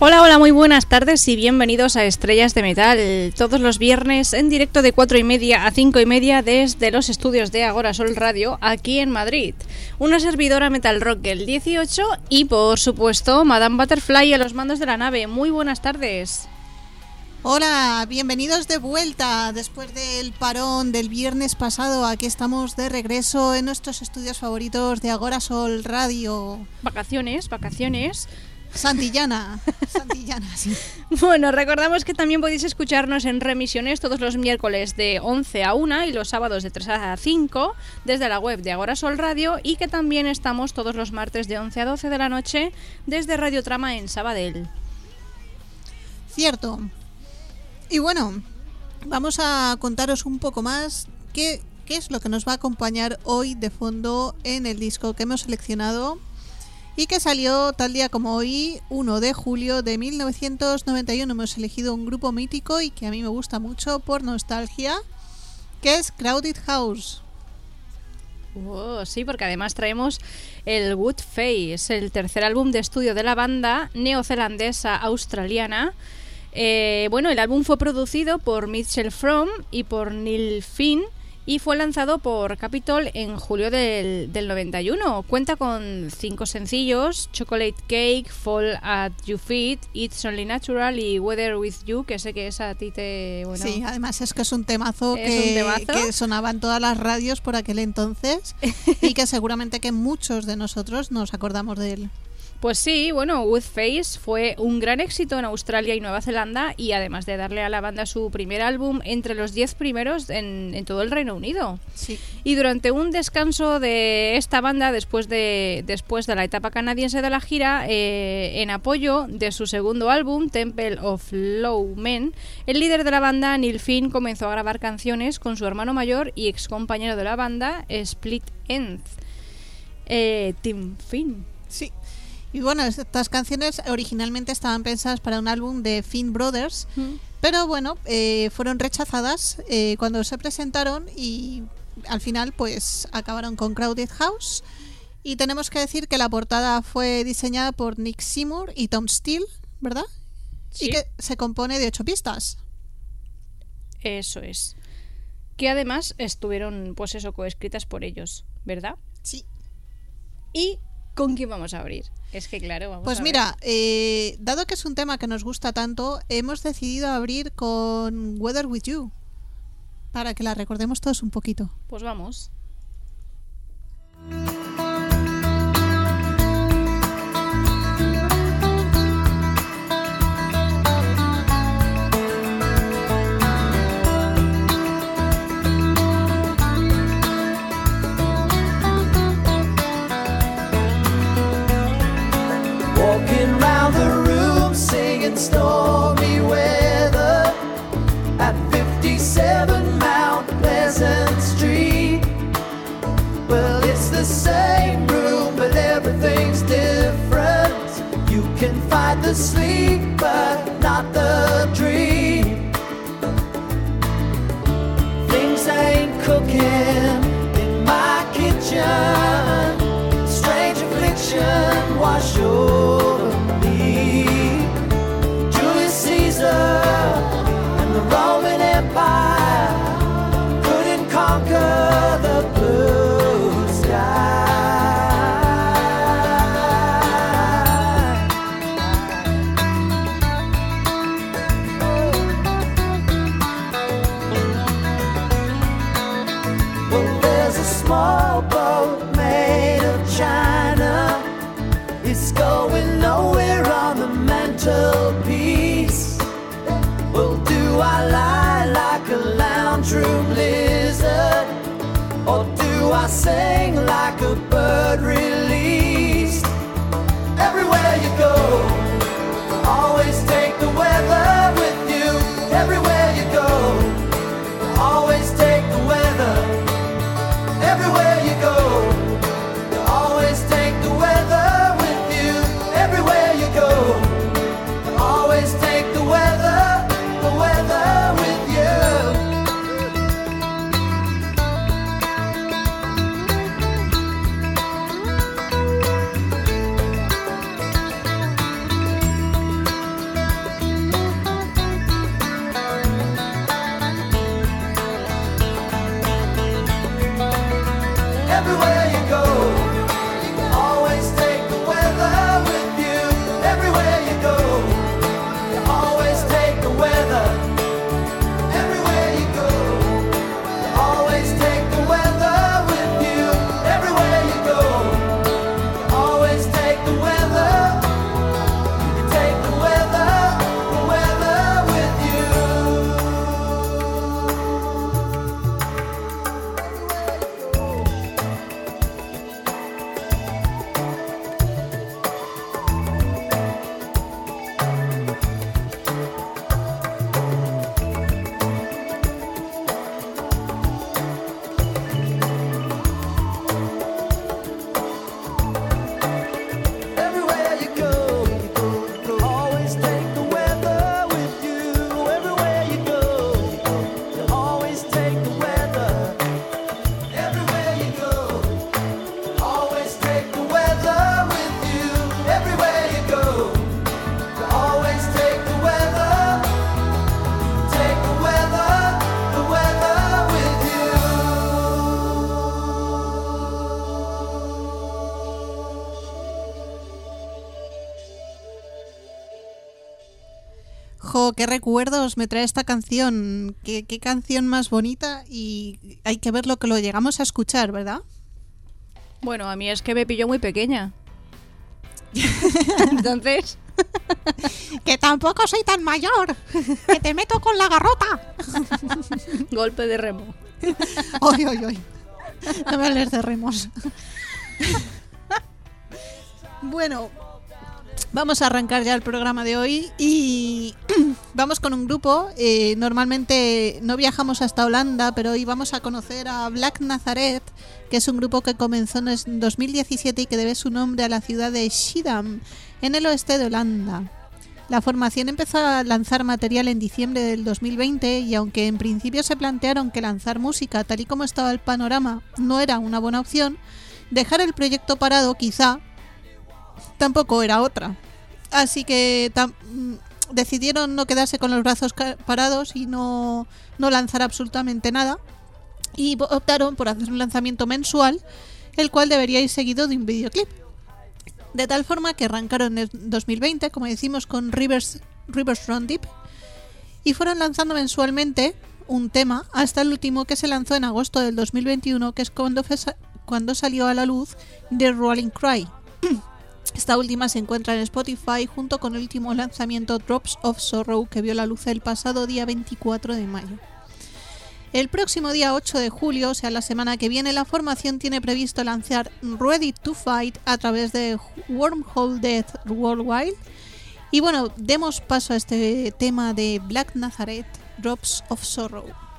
Hola, hola, muy buenas tardes y bienvenidos a Estrellas de Metal, todos los viernes en directo de 4:30 a 5:30 desde los estudios de Agora Sol Radio, aquí en Madrid. Una servidora Metal Rock el 18 y, por supuesto, Madame Butterfly a los mandos de la nave. Muy buenas tardes. Hola, bienvenidos de vuelta después del parón del viernes pasado. Aquí estamos de regreso en nuestros estudios favoritos de Agora Sol Radio. Vacaciones. Santillana, sí. Bueno, recordamos que también podéis escucharnos en remisiones todos los miércoles de 11 a 1 y los sábados de 3 a 5 desde la web de Agora Sol Radio, y que también estamos todos los martes de 11 a 12 de la noche desde Radio Trama en Sabadell. Cierto. Y bueno, vamos a contaros un poco más qué es lo que nos va a acompañar hoy de fondo en el disco que hemos seleccionado y que salió tal día como hoy, 1 de julio de 1991. Hemos elegido un grupo mítico y que a mí me gusta mucho por nostalgia, que es Crowded House. Oh, sí, porque además traemos el Good Face, el tercer álbum de estudio de la banda neozelandesa australiana. Bueno, el álbum fue producido por Mitchell Fromm y por Neil Finn y fue lanzado por Capitol en julio del 91. Cuenta con 5 sencillos: Chocolate Cake, Fall at Your Feet, It's Only Natural y Weather With You, que sé que es a ti te... Bueno, sí, además es que es un temazo, que sonaba en todas las radios por aquel entonces y que seguramente que muchos de nosotros nos acordamos de él. Pues sí, bueno, Woodface fue un gran éxito en Australia y Nueva Zelanda, y además de darle a la banda su primer álbum entre los 10 primeros en todo el Reino Unido. Sí. Y durante un descanso de esta banda, después de la etapa canadiense de la gira, en apoyo de su segundo álbum, Temple of Low Men, el líder de la banda, Neil Finn, comenzó a grabar canciones con su hermano mayor y ex compañero de la banda, Split Enz, Tim Finn. Sí. Y bueno, estas canciones originalmente estaban pensadas para un álbum de Finn Brothers, pero bueno, fueron rechazadas cuando se presentaron y al final pues acabaron con Crowded House. Y tenemos que decir que la portada fue diseñada por Nick Seymour y Tom Steele, ¿verdad? Sí. Y que se compone de 8 pistas. Eso es. Que además estuvieron, pues eso, coescritas por ellos, ¿verdad? Sí. ¿Y con quién vamos a abrir? Es que claro, vamos pues a mira, ver. Dado que es un tema que nos gusta tanto, hemos decidido abrir con Weather With You, para que la recordemos todos un poquito. Pues vamos. Walking round the room singing stormy weather at 57 Mount Pleasant Street. Well, it's the same room, but everything's different. You can fight the sleep, but not the dream. Things ain't cooking in my kitchen. Strange affliction wash over me. Julius Caesar and the Roman Empire couldn't conquer the blue sky. Well, there's a small boat made of China. It's going nowhere on the mantelpiece. Well, do I lie like a lounge room lizard, or do I sing like a bird released? Everywhere you go, always take the weather with you. Everywhere you go, always take the weather. Everywhere you go, you always take the weather with you. Everywhere you go, you always take the weather with you. Jo, qué recuerdos me trae esta canción. Qué canción más bonita, y hay que ver lo que lo llegamos a escuchar, ¿verdad? Bueno, a mí es que me pilló muy pequeña. Entonces... Que tampoco soy tan mayor. Que te meto con la garrota. Golpe de remo. Oy, oy, oy. No me hables de remos. Bueno, vamos a arrancar ya el programa de hoy y vamos con un grupo. Normalmente no viajamos hasta Holanda, pero hoy vamos a conocer a Black Nazareth, que es un grupo que comenzó en 2017 y que debe su nombre a la ciudad de Schiedam, en el oeste de Holanda. La formación empezó a lanzar material en diciembre del 2020 y aunque en principio se plantearon que lanzar música tal y como estaba el panorama no era una buena opción, dejar el proyecto parado quizá tampoco era otra. Así que decidieron no quedarse con los brazos parados y no lanzar absolutamente nada, y optaron por hacer un lanzamiento mensual, el cual debería ir seguido de un videoclip. De tal forma que arrancaron en 2020, como decimos, con Rivers Run Deep, y fueron lanzando mensualmente un tema hasta el último, que se lanzó en agosto del 2021, que es cuando salió a la luz The Rolling Cry. Esta última se encuentra en Spotify junto con el último lanzamiento Drops of Sorrow, que vio la luz el pasado día 24 de mayo. El próximo día 8 de julio, o sea, la semana que viene, la formación tiene previsto lanzar Ready to Fight a través de Wormhole Death Worldwide. Y bueno, demos paso a este tema de Black Nazareth, Drops of Sorrow.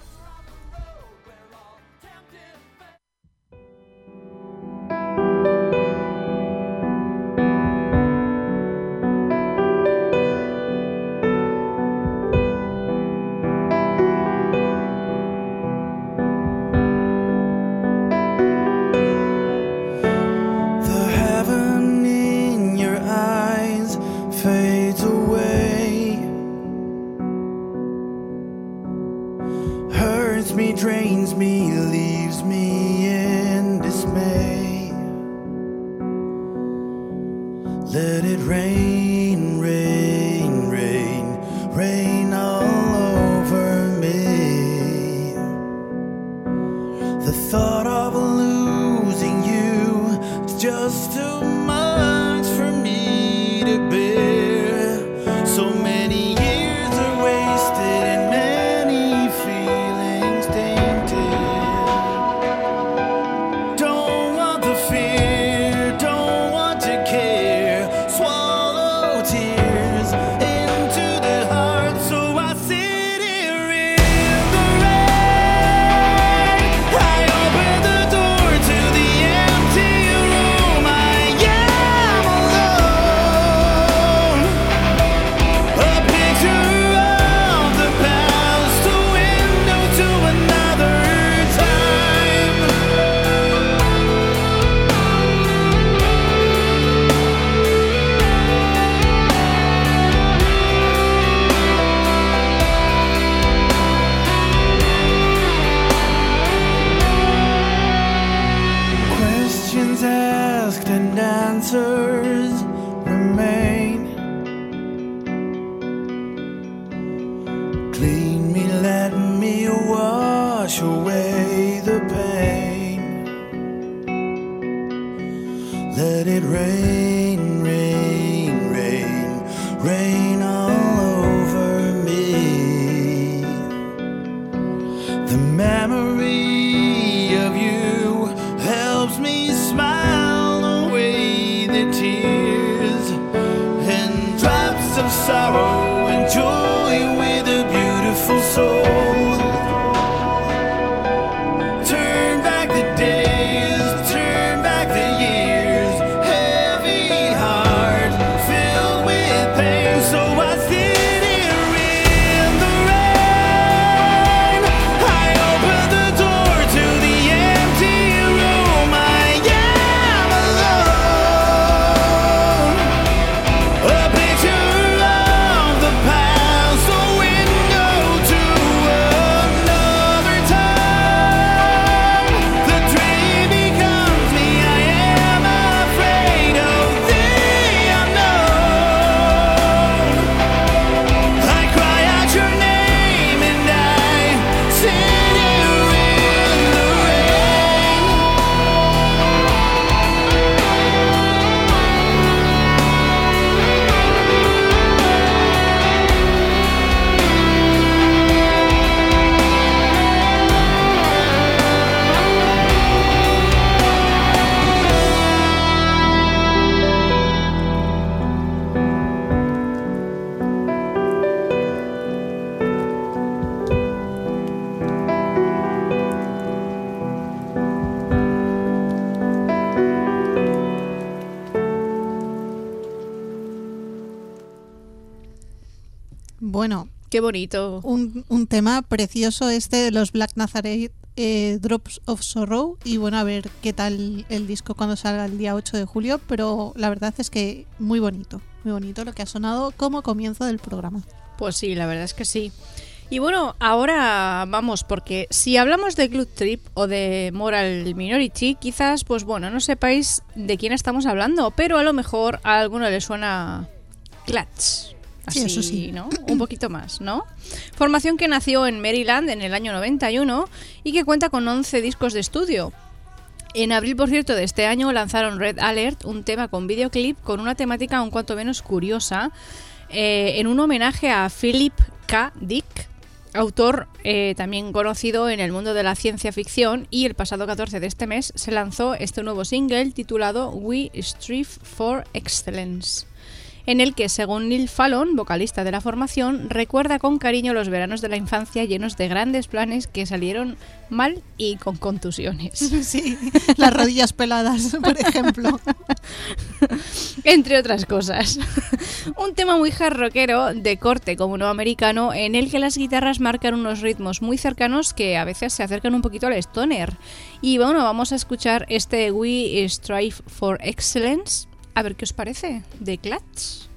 Drains me, leaves me in dismay. Let it rain, rain, rain, rain all over me. The thought of losing you is just too much for me to bear. So many years are wasted and many feelings tainted. Don't want the fear, don't want to care. Swallow tears into the heart, so I sit here in the rain. I open the door to the empty room. I am alone. A picture of the past, a window to another time. Questions asked and answers remain. Clean me, let me wash away the pain. Let it rain, rain, rain, rain all over me. The memory of you helps me smile away the tears and drops of sorrow and joy with a beautiful soul. Turn back the days, turn back the years. Heavy heart filled with pain, so I sit here in the rain. I open the door to the empty room. I am alone. A picture of the past. Bueno, Qué bonito. un tema precioso este de los Black Nazareth, Drops of Sorrow. Y bueno, a ver qué tal el disco cuando salga el día 8 de julio. Pero la verdad es que muy bonito lo que ha sonado como comienzo del programa. Pues sí, la verdad es que sí. Y bueno, ahora vamos, porque si hablamos de Glue Trip o de Moral Minority, quizás, pues bueno, no sepáis de quién estamos hablando, pero a lo mejor a alguno le suena Clutch. Así, Sí, eso sí. ¿no? Un poquito más, ¿no? Formación que nació en Maryland en el año 91 y que cuenta con 11 discos de estudio. En abril, por cierto, de este año lanzaron Red Alert, un tema con videoclip con una temática un cuanto menos curiosa, en un homenaje a Philip K. Dick, autor también conocido en el mundo de la ciencia ficción, y el pasado 14 de este mes se lanzó este nuevo single titulado We Strive for Excellence, en el que, según Neil Fallon, vocalista de la formación, recuerda con cariño los veranos de la infancia llenos de grandes planes que salieron mal y con contusiones. Sí, las rodillas peladas, por ejemplo. Entre otras cosas. Un tema muy hard rockero de corte como no americano, en el que las guitarras marcan unos ritmos muy cercanos que a veces se acercan un poquito al stoner. Y bueno, vamos a escuchar este We Strive for Excellence. A ver qué os parece, de Clutch.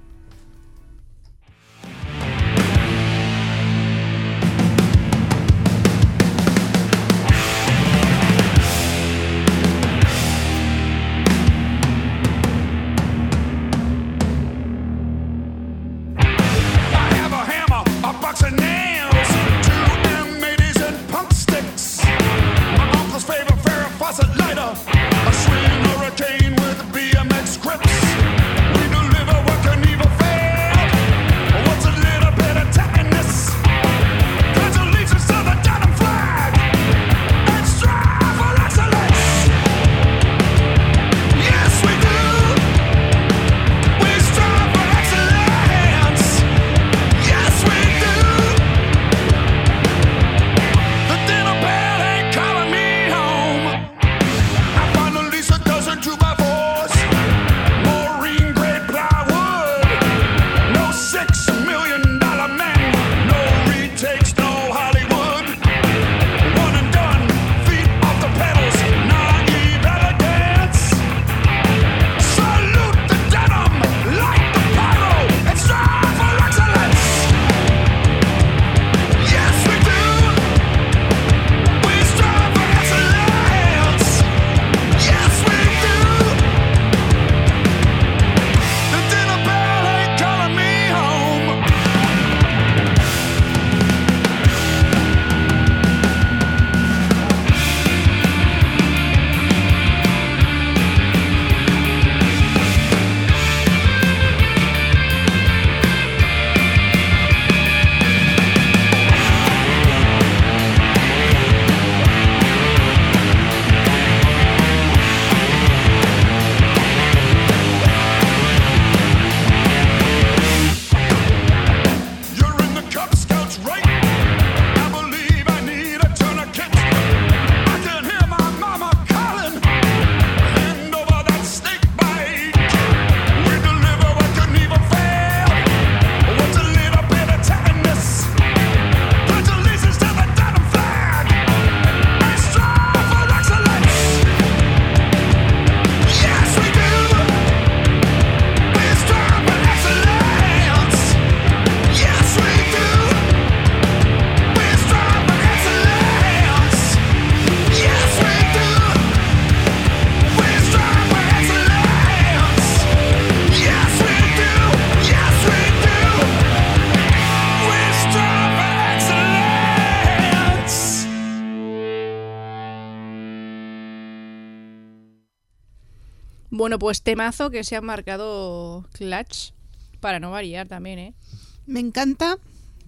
Bueno, pues temazo que se ha marcado Clutch, para no variar también, ¿eh? Me encanta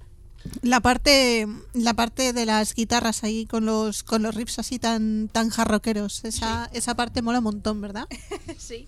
la parte de las guitarras ahí con los riffs así tan jarroqueros. Esa parte mola un montón, ¿verdad? Sí.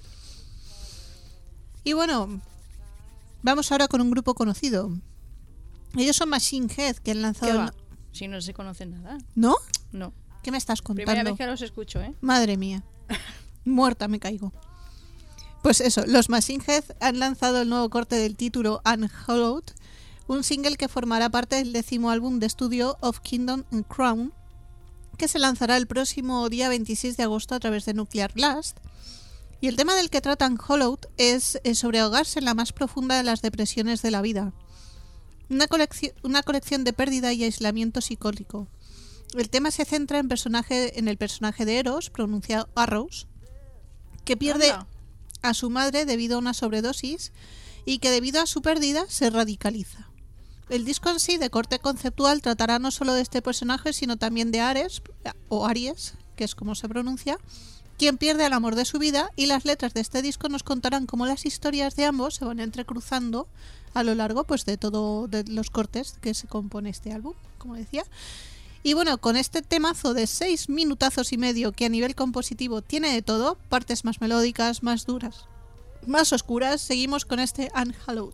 Y bueno, vamos ahora con un grupo conocido. Ellos son Machine Head, que han ¿Qué lanzado... va? Si no se conoce nada. ¿No? No. ¿Qué me estás contando? Primera vez que los escucho, ¿eh? Madre mía. Muerta me caigo. Pues eso, los Machine Head han lanzado el nuevo corte del título Unhallowed, un single que formará parte del 10º álbum de estudio Of Kingdom and Crown, que se lanzará el próximo día 26 de agosto a través de Nuclear Blast. Y el tema del que tratan Hollowed es sobre ahogarse en la más profunda de las depresiones de la vida. Una colección de pérdida y aislamiento psicótico. El tema se centra en el personaje de Eros, pronunciado Arrows, que pierde a su madre debido a una sobredosis y que debido a su pérdida se radicaliza. El disco en sí, de corte conceptual, tratará no solo de este personaje, sino también de Ares, o Aries, que es como se pronuncia, quien pierde al amor de su vida, y las letras de este disco nos contarán cómo las historias de ambos se van entrecruzando a lo largo pues de todos los cortes que se compone este álbum, como decía. Y bueno, con este temazo de 6 minutazos y medio, que a nivel compositivo tiene de todo, partes más melódicas, más duras, más oscuras, seguimos con este Unhallowed.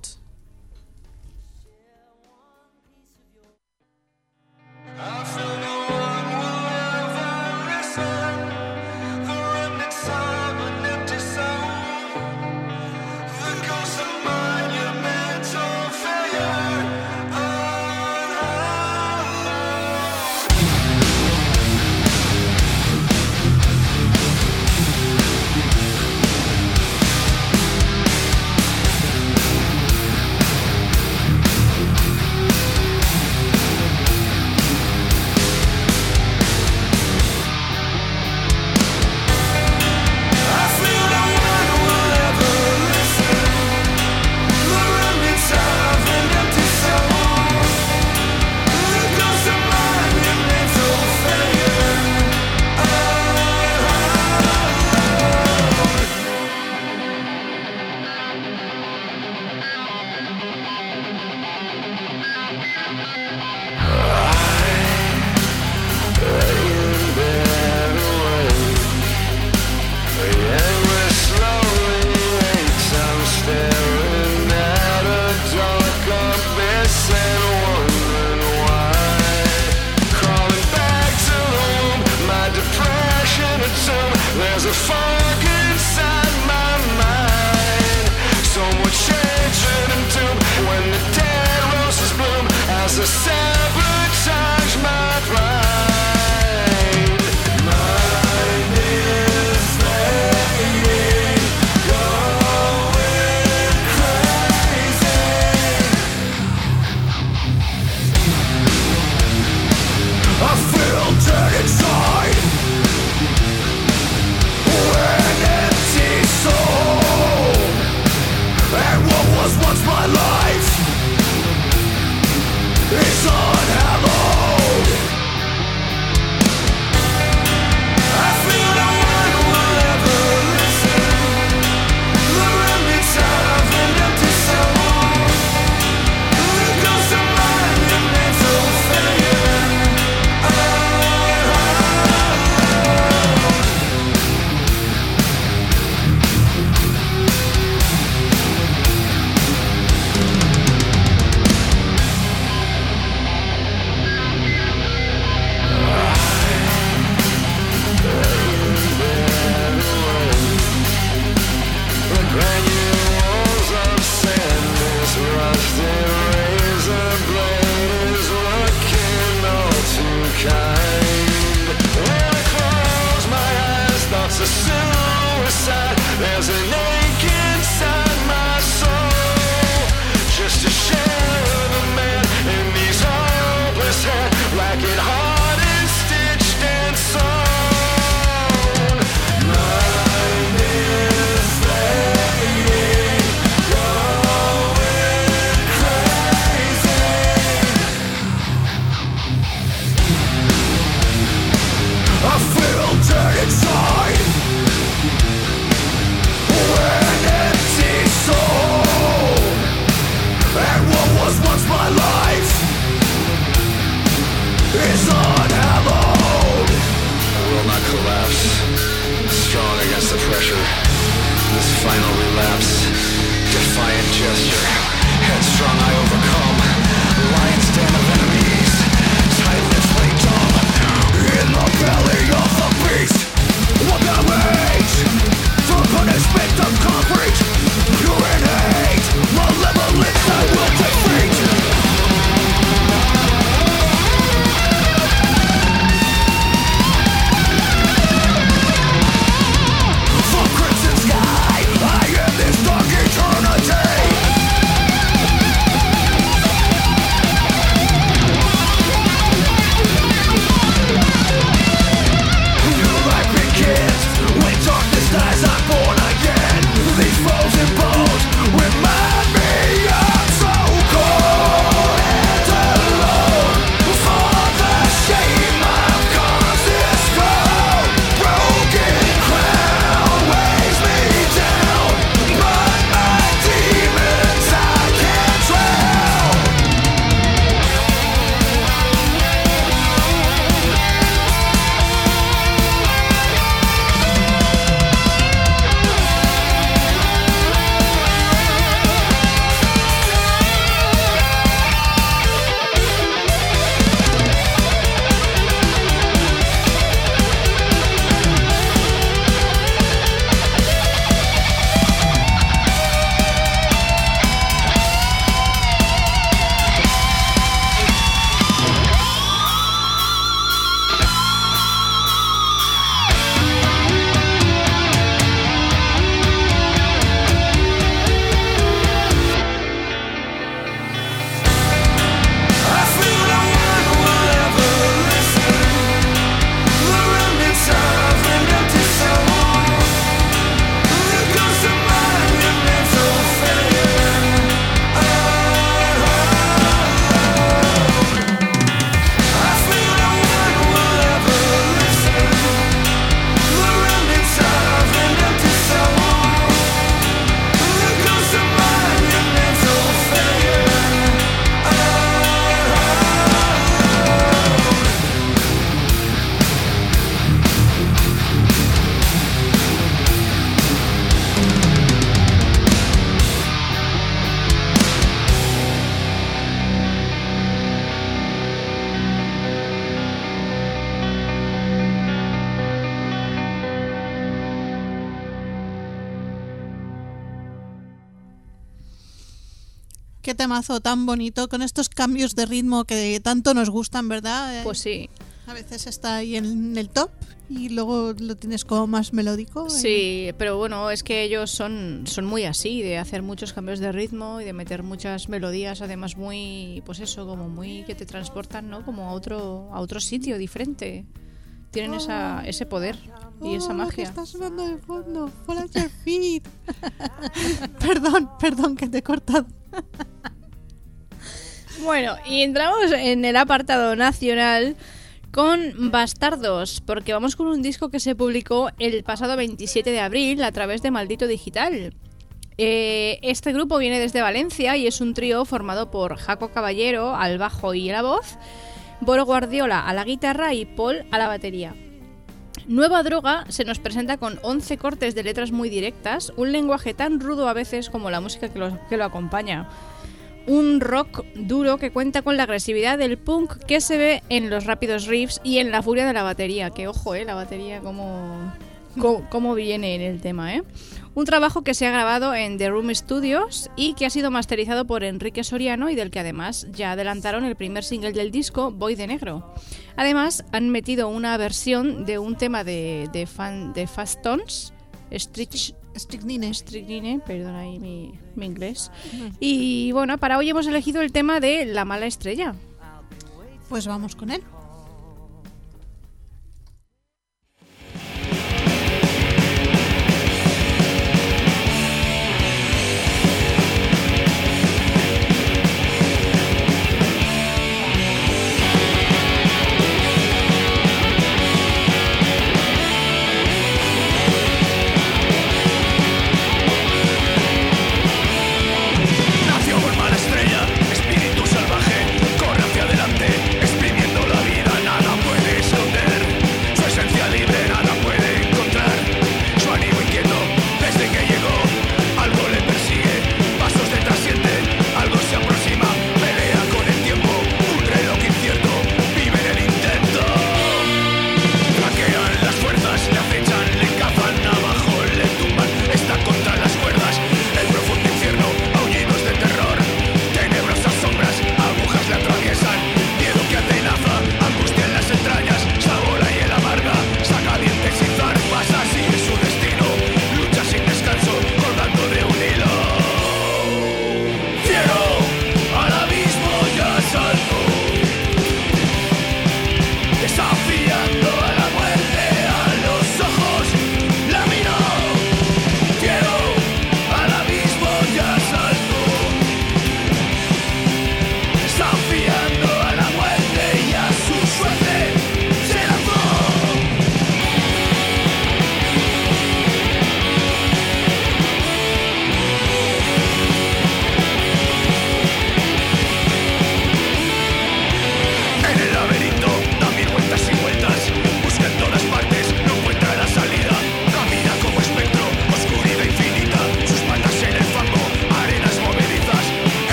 Qué temazo tan bonito, con estos cambios de ritmo que tanto nos gustan, ¿verdad? Pues sí. A veces está ahí en el top y luego lo tienes como más melódico. Sí, pero bueno, es que ellos son muy así, de hacer muchos cambios de ritmo y de meter muchas melodías, además muy, pues eso, como muy que te transportan, ¿no? Como a otro sitio diferente. Tienen ese poder y esa magia. Que está sonando de fondo, Fall Your Feet. Perdón que te he cortado. Bueno, y entramos en el apartado nacional con Bastardos, porque vamos con un disco que se publicó el pasado 27 de abril a través de Maldito Digital. Este grupo viene desde Valencia y es un trío formado por Jaco Caballero al bajo y a la voz, Boro Guardiola a la guitarra y Paul a la batería. Nueva Droga se nos presenta con 11 cortes de letras muy directas, un lenguaje tan rudo a veces como la música que lo acompaña. Un rock duro que cuenta con la agresividad del punk que se ve en los rápidos riffs y en la furia de la batería. Que ojo, la batería cómo viene en el tema, Un trabajo que se ha grabado en The Room Studios y que ha sido masterizado por Enrique Soriano y del que además ya adelantaron el primer single del disco, Voy de Negro. Además han metido una versión de un tema de Fast Tones, Strychnine, perdón ahí mi inglés. Y bueno, para hoy hemos elegido el tema de La Mala Estrella. Pues vamos con él. Nació por mala estrella, espíritu salvaje, corre hacia adelante, exprimiendo la vida.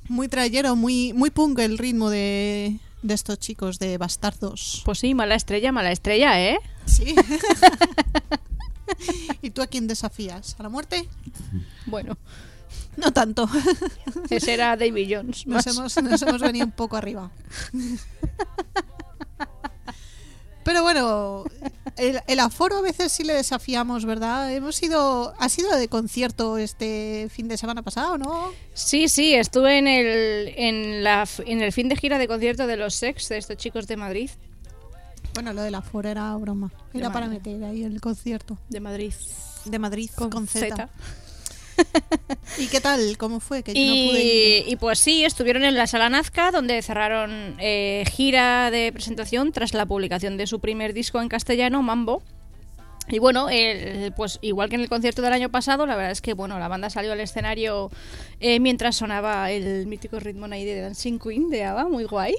Muy trayero, muy punk el ritmo de estos chicos de Bastardos. Pues sí, mala estrella, ¿eh? Sí. ¿Y tú a quién desafías? ¿A la muerte? Bueno, No tanto. ese era David Jones. Nos más. hemos venido un poco arriba. Pero bueno, el aforo a veces sí le desafiamos, ¿verdad? Ha sido de concierto este fin de semana pasado, ¿no? Sí, estuve en el fin de gira de concierto de los Sex, de estos chicos de Madrid. Bueno, lo del aforo era broma. Era De para Madrid. meter ahí el concierto. De Madrid. De Madrid, con Z. Z. ¿Y qué tal? ¿Cómo fue? Que yo no pude ir. Y pues sí, estuvieron en la Sala Nazca, donde cerraron gira de presentación tras la publicación de su primer disco en castellano, Mambo. Y bueno, pues igual que en el concierto del año pasado, la verdad es que bueno, la banda salió al escenario mientras sonaba el mítico ritmo ahí de Dancing Queen de ABBA, muy guay.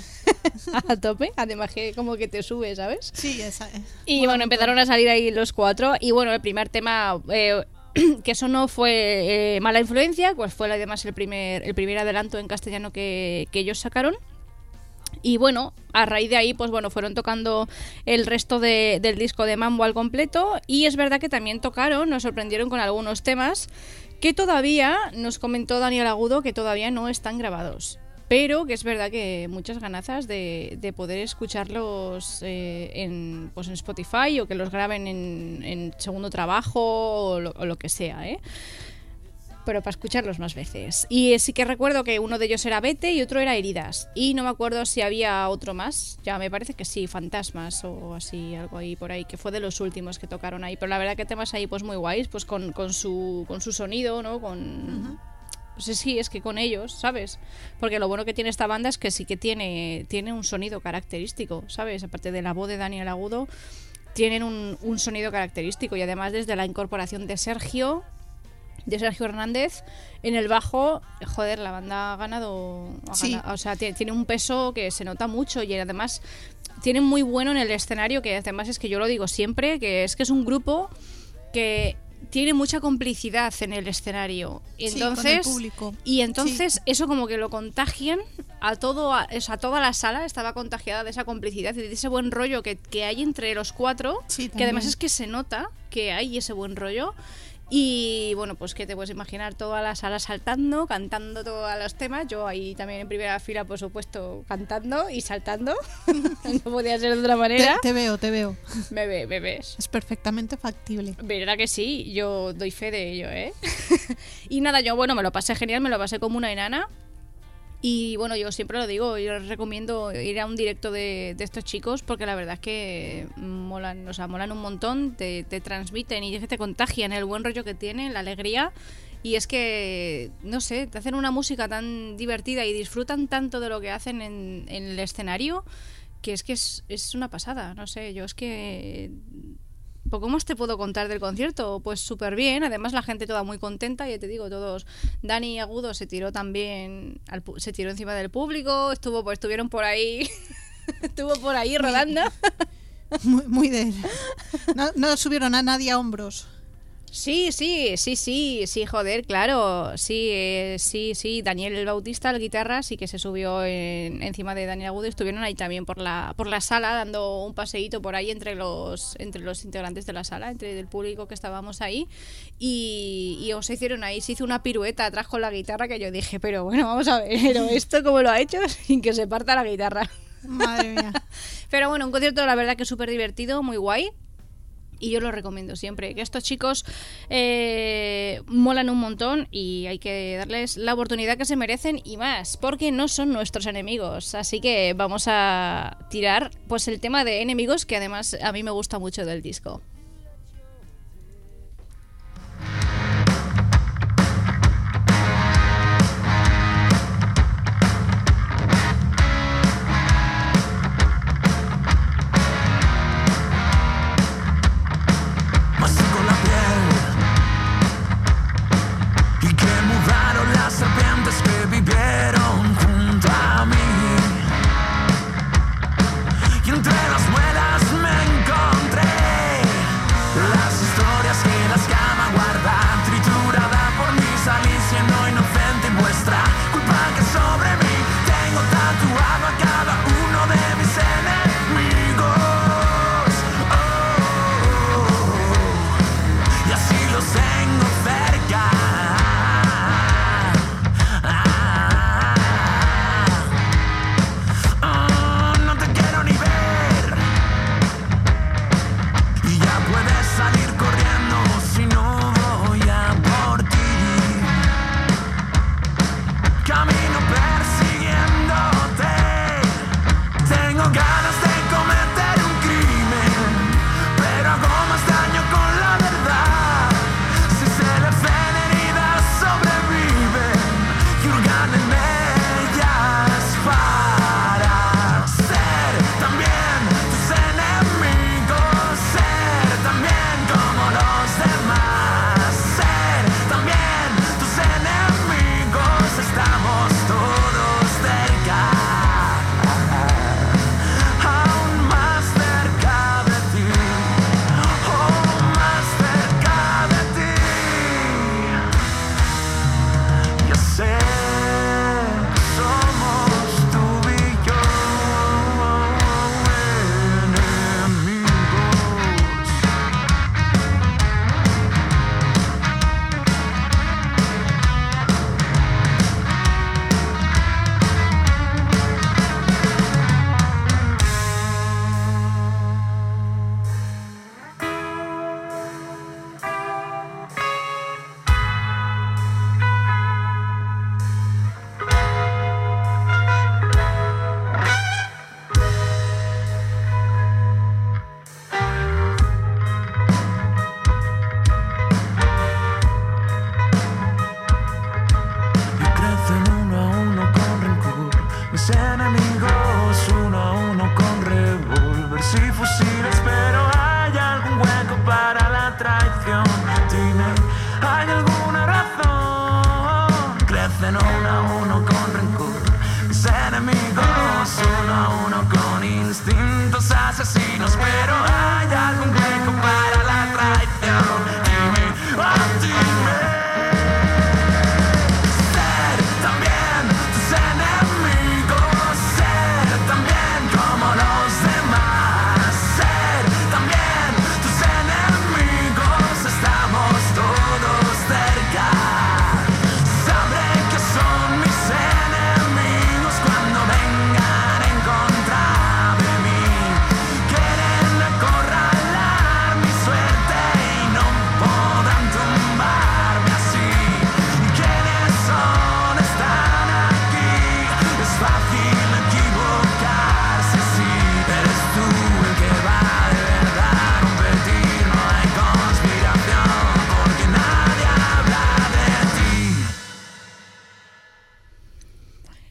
A tope, además que como que te sube, ¿sabes? Sí, esa. Y bueno, empezaron a salir ahí los cuatro. Y bueno, el primer tema que eso no fue Mala Influencia, pues fue además el primer adelanto en castellano que ellos sacaron. Y bueno, a raíz de ahí, pues bueno, fueron tocando el resto del disco de Mambo al completo. Y es verdad que también nos sorprendieron con algunos temas que todavía, nos comentó Daniel Agudo, que todavía no están grabados. Pero que es verdad que muchas ganazas de poder escucharlos en Spotify, o que los graben en segundo trabajo o lo que sea, ¿eh? Pero para escucharlos más veces. Y sí que recuerdo que uno de ellos era Vete y otro era Heridas. Y no me acuerdo si había otro más. Ya me parece que sí, Fantasmas o así, algo ahí por ahí, que fue de los últimos que tocaron ahí. Pero la verdad que temas ahí pues muy guays, pues con su sonido, ¿no? Pues sí, es que con ellos, ¿sabes? Porque lo bueno que tiene esta banda es que sí que tiene un sonido característico, ¿sabes? Aparte de la voz de Daniel Agudo, tienen un sonido característico. Y además desde la incorporación de Sergio Hernández en el bajo, joder, la banda ha ganado, Sí. o sea, tiene un peso que se nota mucho. Y además tienen muy bueno en el escenario, que además es que yo lo digo siempre, que es un grupo que tiene mucha complicidad en el escenario. Entonces, con el público. Y entonces eso como que lo contagian a toda la sala. Estaba contagiada de esa complicidad y de ese buen rollo que hay entre los cuatro, Sí, que además también. es que se nota que hay ese buen rollo. Y bueno, pues que te puedes imaginar toda la sala saltando, cantando todos los temas. Yo ahí también en primera fila, por supuesto, cantando y saltando. No podía ser de otra manera. Te veo. Me ves. Es perfectamente factible. ¿Verdad que sí? Yo doy fe de ello, ¿eh? Y nada, yo bueno, me lo pasé genial, me lo pasé como una enana. Y bueno, yo siempre lo digo, yo les recomiendo ir a un directo de estos chicos, porque la verdad es que molan, o sea, molan un montón, te transmiten y es que te contagian el buen rollo que tienen, la alegría. Y es que, no sé, te hacen una música tan divertida y disfrutan tanto de lo que hacen en el escenario, que es una pasada. No sé, yo es que... ¿Poco más te puedo contar del concierto? Pues súper bien, además la gente toda muy contenta, ya te digo, todos. Dani Agudo se tiró también, se tiró encima del público, estuvieron por ahí, estuvo por ahí rodando. Muy de... No subieron a nadie a hombros. Sí, joder, claro, sí, Daniel el Bautista, la guitarra, sí que se subió encima de Daniel Agudo. Estuvieron ahí también por la sala, dando un paseíto por ahí entre los integrantes de la sala, entre el público que estábamos ahí, y se hizo una pirueta atrás con la guitarra, que yo dije, pero bueno, vamos a ver, pero esto cómo lo ha hecho sin que se parta la guitarra. Madre mía. Pero bueno, un concierto la verdad que es súper divertido, muy guay. Y yo lo recomiendo siempre, que estos chicos molan un montón y hay que darles la oportunidad que se merecen y más, porque no son nuestros enemigos. Así que vamos a tirar pues el tema de Enemigos, que además a mí me gusta mucho del disco. Entre las muelas me encontré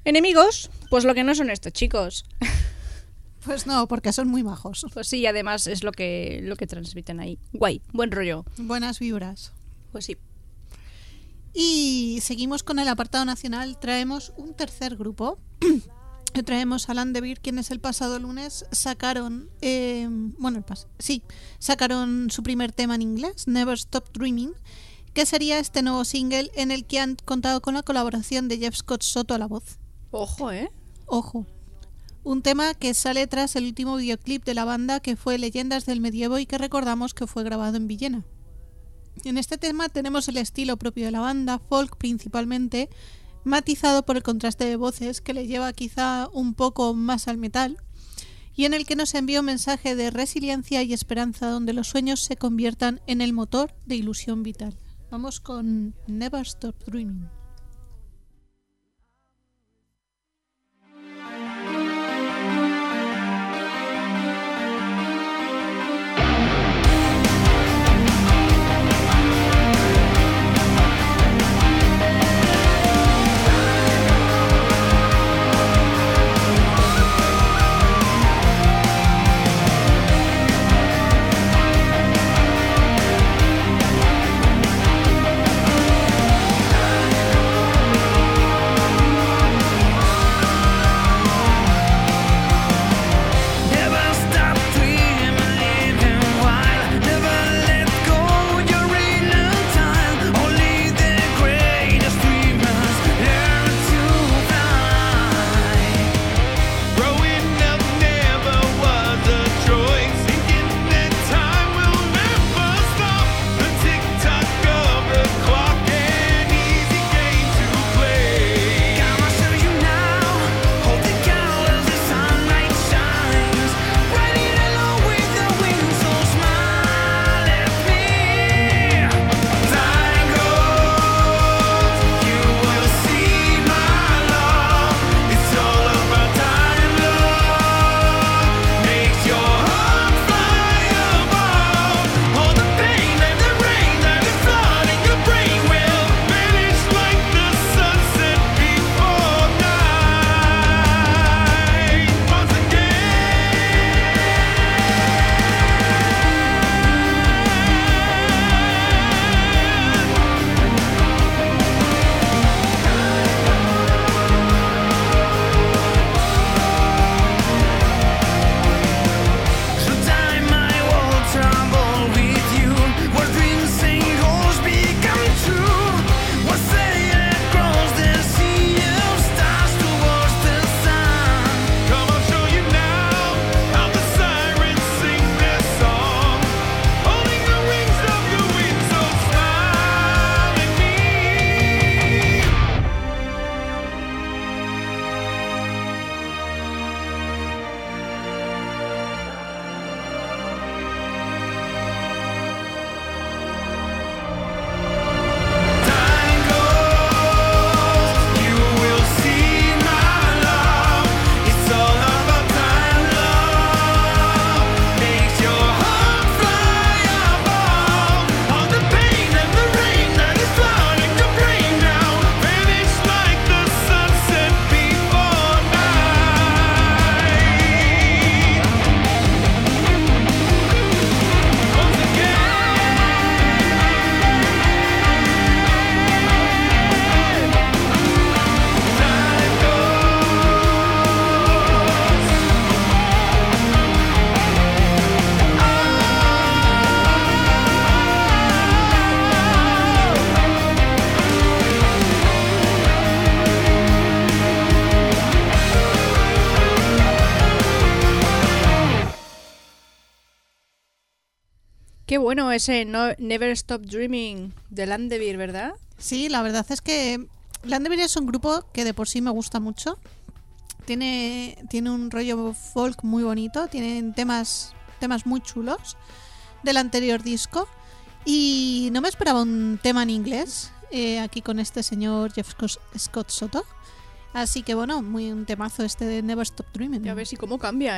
¿Enemigos? Pues lo que no son estos chicos. Pues no, porque son muy majos. Pues sí, además es lo que transmiten ahí. Guay, buen rollo. Buenas vibras. Pues sí. Y seguimos con el apartado nacional. Traemos un tercer grupo. Traemos a Landebir, quienes el pasado lunes sacaron sacaron su primer tema en inglés, Never Stop Dreaming, que sería este nuevo single en el que han contado con la colaboración de Jeff Scott Soto a la voz. Ojo, Ojo. Un tema que sale tras el último videoclip de la banda, que fue Leyendas del Medievo, y que recordamos que fue grabado en Villena. En este tema tenemos el estilo propio de la banda, folk principalmente, matizado por el contraste de voces que le lleva quizá un poco más al metal, y en el que nos envía un mensaje de resiliencia y esperanza, donde los sueños se conviertan en el motor de ilusión vital. Vamos con Never Stop Dreaming. Qué bueno ese Never Stop Dreaming de Landebir, ¿verdad? Sí, la verdad es que Landebir es un grupo que de por sí me gusta mucho. Tiene un rollo folk muy bonito, tienen temas muy chulos del anterior disco. Y no me esperaba un tema en inglés aquí con este señor Jeff Scott Soto. Así que bueno, muy un temazo este de Never Stop Dreaming. Ya ves, y cómo cambia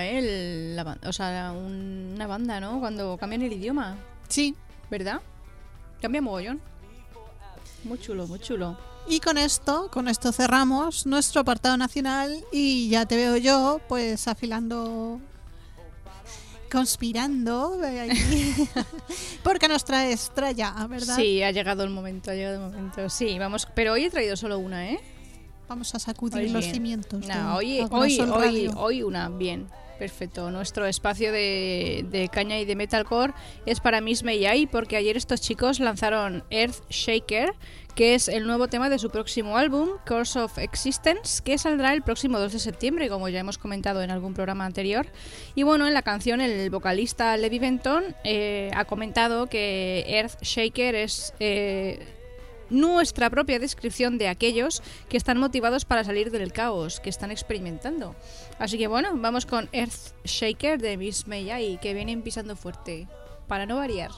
una banda, ¿no? Cuando cambian el idioma. Sí. ¿Verdad? Cambia mogollón. muy chulo, muy chulo. Y con esto cerramos nuestro apartado nacional y ya te veo yo pues afilando, conspirando aquí, porque nos traes Tralla, ¿verdad? Sí, ha llegado el momento, Sí, vamos, pero hoy he traído solo una, ¿eh? Vamos a sacudir Hoy los bien. cimientos. No, de Agronasol Radio. hoy una, bien. Perfecto, nuestro espacio de caña y de metalcore es para Miss May porque ayer estos chicos lanzaron Earthshaker, que es el nuevo tema de su próximo álbum, Course of Existence, que saldrá el próximo 2 de septiembre, como ya hemos comentado en algún programa anterior. Y bueno, en la canción el vocalista Levi Benton ha comentado que Earthshaker es nuestra propia descripción de aquellos que están motivados para salir del caos, que están experimentando. Así que bueno, vamos con Earthshaker de Miss May, que vienen pisando fuerte, para no variar.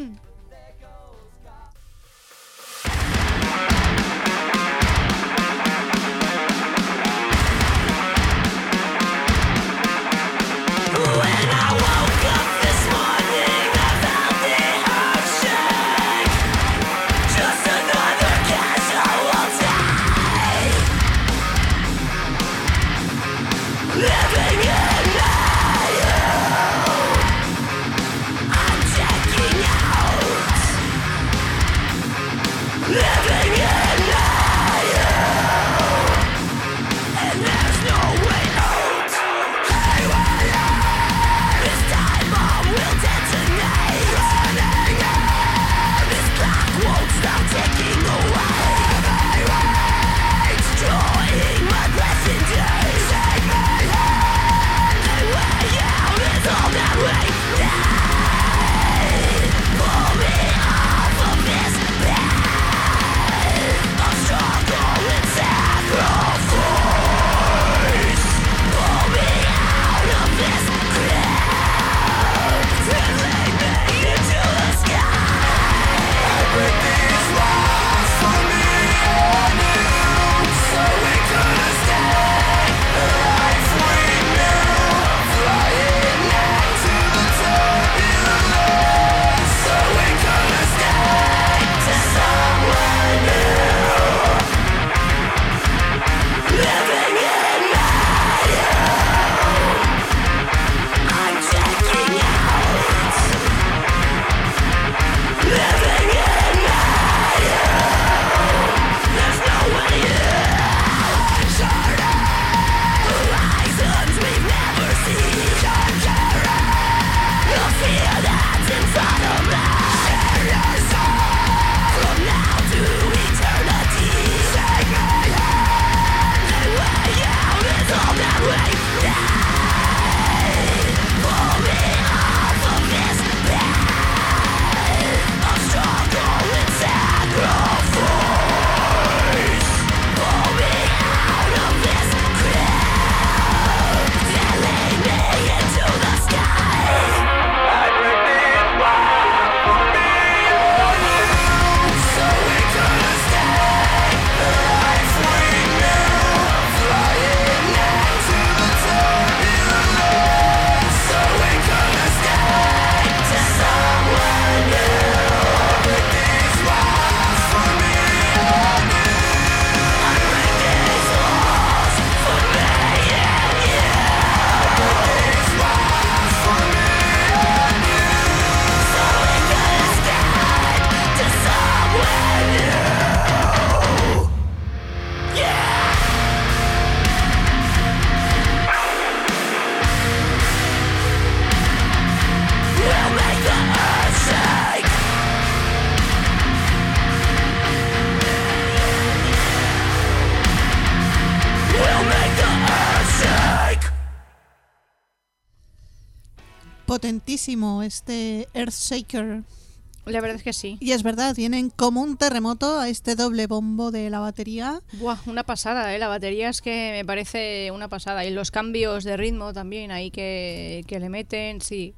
Potentísimo este Earthshaker. La verdad es que sí. Y es verdad, vienen como un terremoto a este doble bombo de la batería. Buah, una pasada, ¿eh? La batería es que me parece una pasada. Y los cambios de ritmo también ahí que le meten, sí.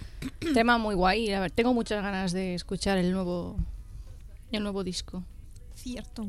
Tema muy guay. A ver, tengo muchas ganas de escuchar el nuevo disco. Cierto.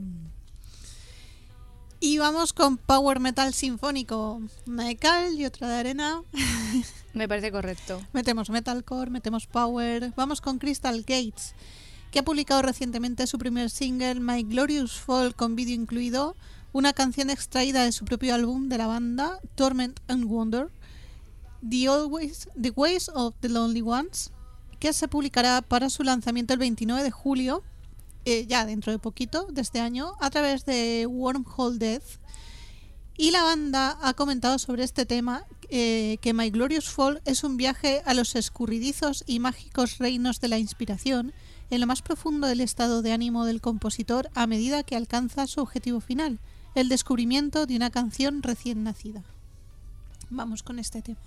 Y vamos con Power Metal Sinfónico. Una de cal y otra de arena. Me parece correcto. Metemos metalcore, metemos power. Vamos con Crystal Gates, que ha publicado recientemente su primer single, My Glorious Fall, con vídeo incluido, una canción extraída de su propio álbum de la banda, Torment and Wonder, The Ways of the Lonely Ones, que se publicará para su lanzamiento el 29 de julio, ya dentro de poquito, de este año, a través de Wormhole Death. Y la banda ha comentado sobre este tema que My Glorious Fall es un viaje a los escurridizos y mágicos reinos de la inspiración, en lo más profundo del estado de ánimo del compositor a medida que alcanza su objetivo final, el descubrimiento de una canción recién nacida. Vamos con este tema.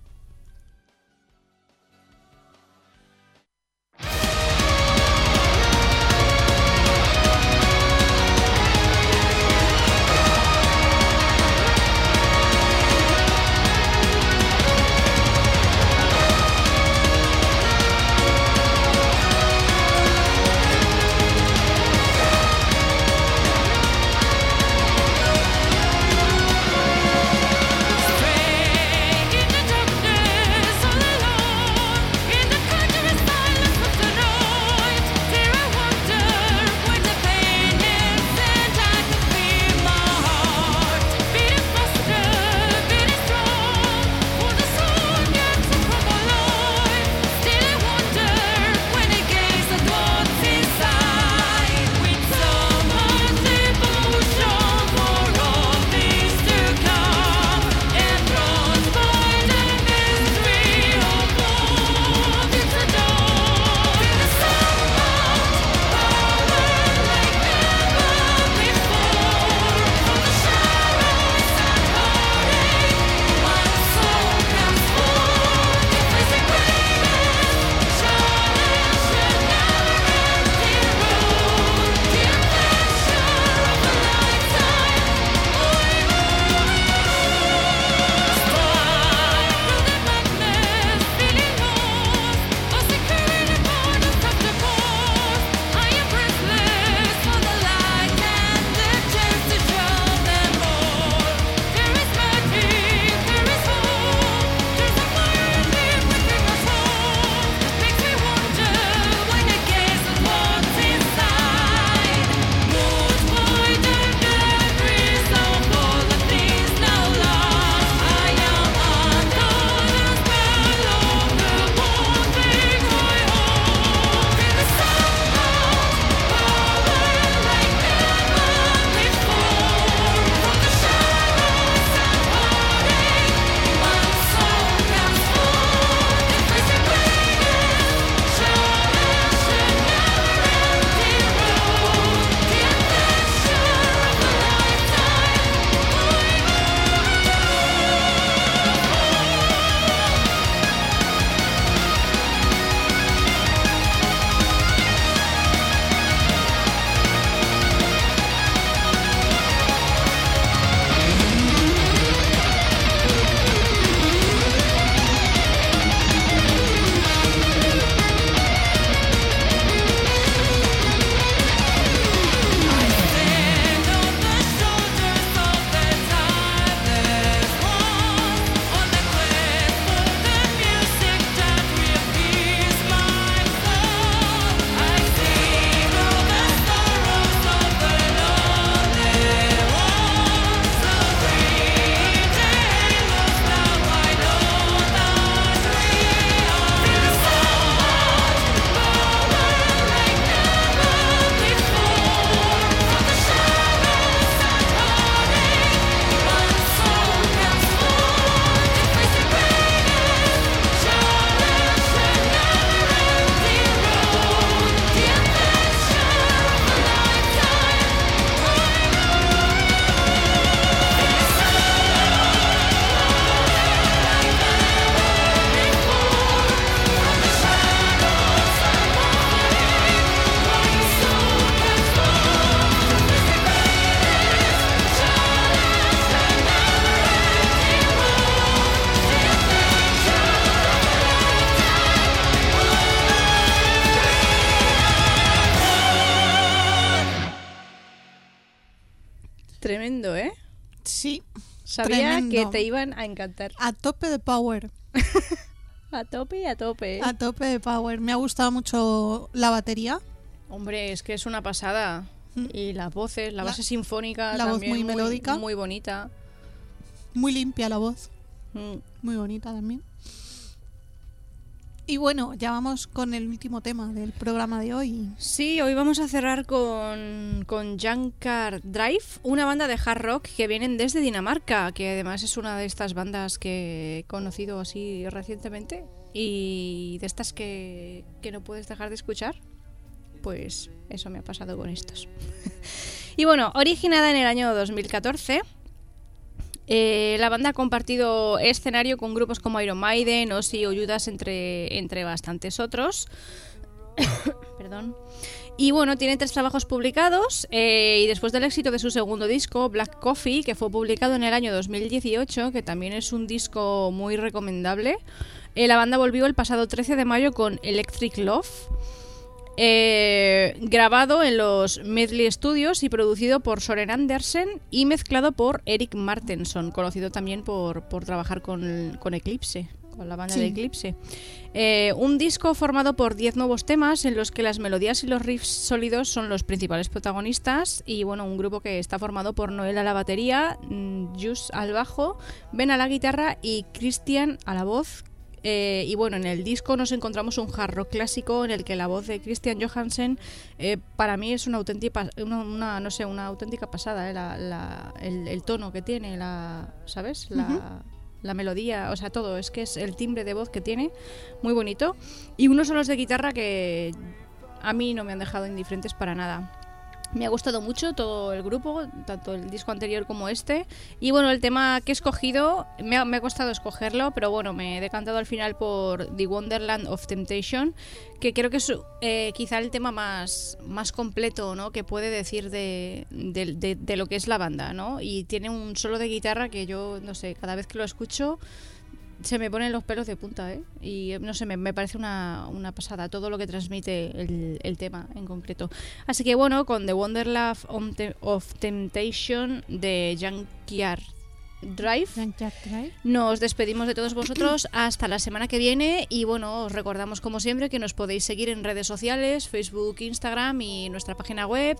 Tremendo, ¿eh? Sí. Sabía tremendo. que te iban a encantar. A tope de power. A tope y a tope. A tope de power. Me ha gustado mucho la batería. Hombre, es que es una pasada. Y las voces, la base sinfónica la también voz muy melódica. Muy bonita. Muy limpia la voz. Muy bonita también. Y bueno, ya vamos con el último tema del programa de hoy. Sí, hoy vamos a cerrar con Junkyard Drive, una banda de hard rock que vienen desde Dinamarca, que además es una de estas bandas que he conocido así recientemente y de estas que no puedes dejar de escuchar. Pues eso me ha pasado con estos. Y bueno, originada en el año 2014... la banda ha compartido escenario con grupos como Iron Maiden, Ozzy o Judas, entre bastantes otros. Perdón. Y bueno, tiene 3 trabajos publicados y después del éxito de su segundo disco, Black Coffee, que fue publicado en el año 2018, que también es un disco muy recomendable, la banda volvió el pasado 13 de mayo con Electric Love. Grabado en los Medley Studios y producido por Søren Andersen y mezclado por Erik Martenson, conocido también por trabajar con Eclipse, con la banda de Eclipse. Un disco formado por 10 nuevos temas en los que las melodías y los riffs sólidos son los principales protagonistas, y bueno, un grupo que está formado por Noel a la batería, Jus al bajo, Ben a la guitarra y Christian a la voz. Y bueno, en el disco nos encontramos un hard rock clásico en el que la voz de Christian Johansen para mí es una auténtica pasada, el tono que tiene, ¿sabes? La melodía, o sea, todo, es que es el timbre de voz que tiene, muy bonito, y unos solos de guitarra que a mí no me han dejado indiferentes para nada. Me ha gustado mucho todo el grupo, tanto el disco anterior como este. Y bueno, el tema que he escogido, me ha costado escogerlo, pero bueno, me he decantado al final por The Wonderland of Temptation, que creo que es quizá el tema más completo, ¿no?, que puede decir de lo que es la banda, ¿no? Y tiene un solo de guitarra que yo, no sé, cada vez que lo escucho se me ponen los pelos de punta, ¿eh? Y no sé, me parece una pasada todo lo que transmite el tema en concreto. Así que bueno, con The Wonderland of Temptation de Junkyard Drive nos despedimos de todos vosotros hasta la semana que viene. Y bueno, os recordamos como siempre que nos podéis seguir en redes sociales, Facebook, Instagram y nuestra página web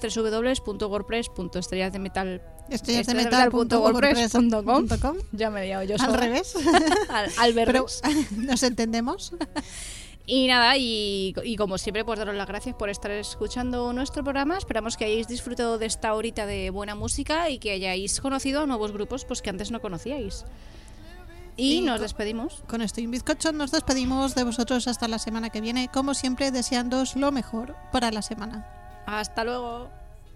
www.estrellasdemetal.wordpress.com. Ya me he liado yo sola. Al revés. al Pero revés. nos entendemos. Y nada, y como siempre, pues daros las gracias por estar escuchando nuestro programa. Esperamos que hayáis disfrutado de esta horita de buena música y que hayáis conocido a nuevos grupos pues que antes no conocíais. Y nos despedimos. Con esto y un bizcocho nos despedimos de vosotros hasta la semana que viene, como siempre deseándoos lo mejor para la semana. Hasta luego.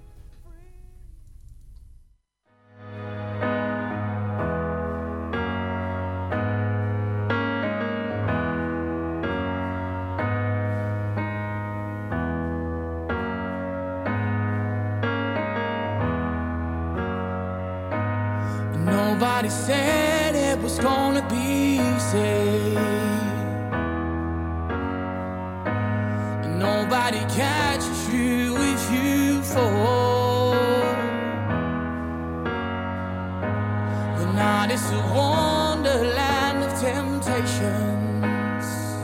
Nobody said it was gonna be easy. Nobody catches you if you fall. The night is a wonderland of temptations.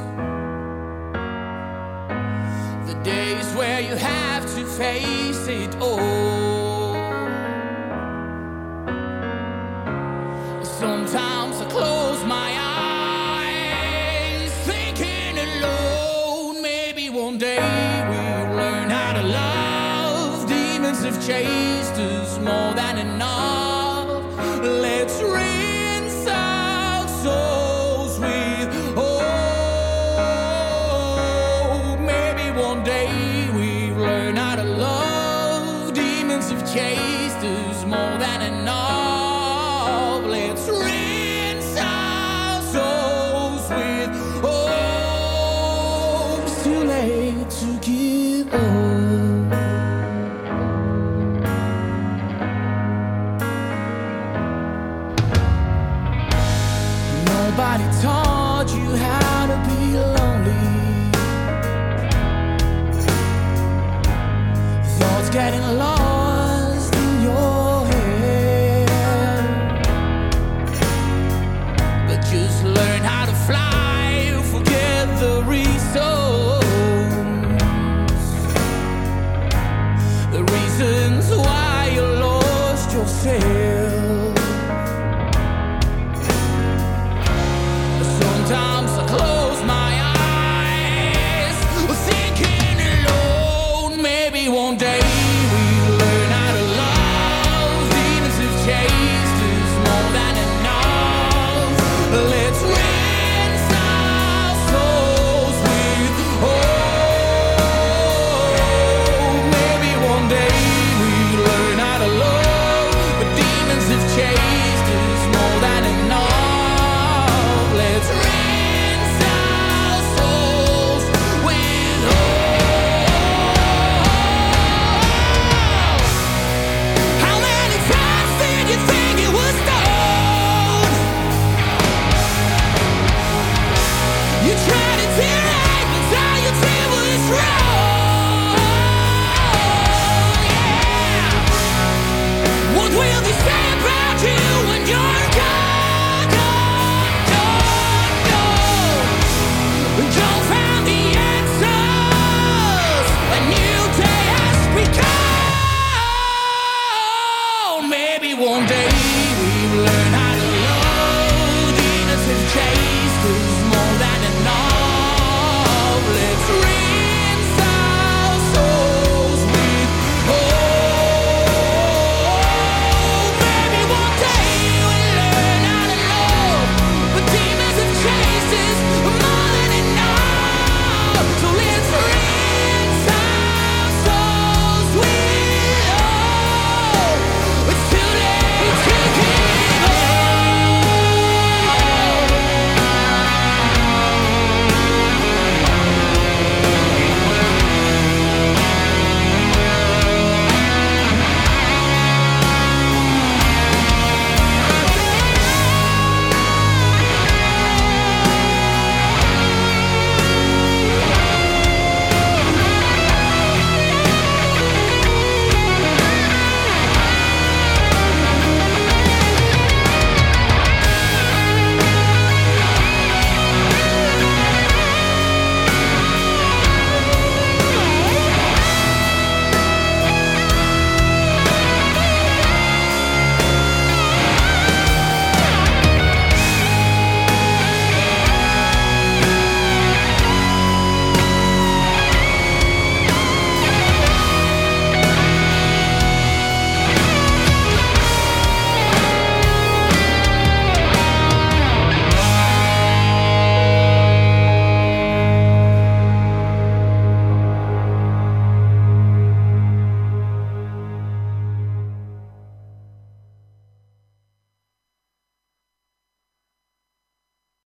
The days where you have to face it all. Sometimes I close my eyes, thinking alone. Maybe one day we'll learn how to love. Demons have chased us more than enough. Let's rinse our souls with hope. Maybe one day we'll learn how to love. Demons have chased us more than enough. Let's rinse our souls with hope. It's too late to give up. Nobody taught you how to be lonely. Thoughts getting lost in your head. But just learn how to fly, forget the reasons. one day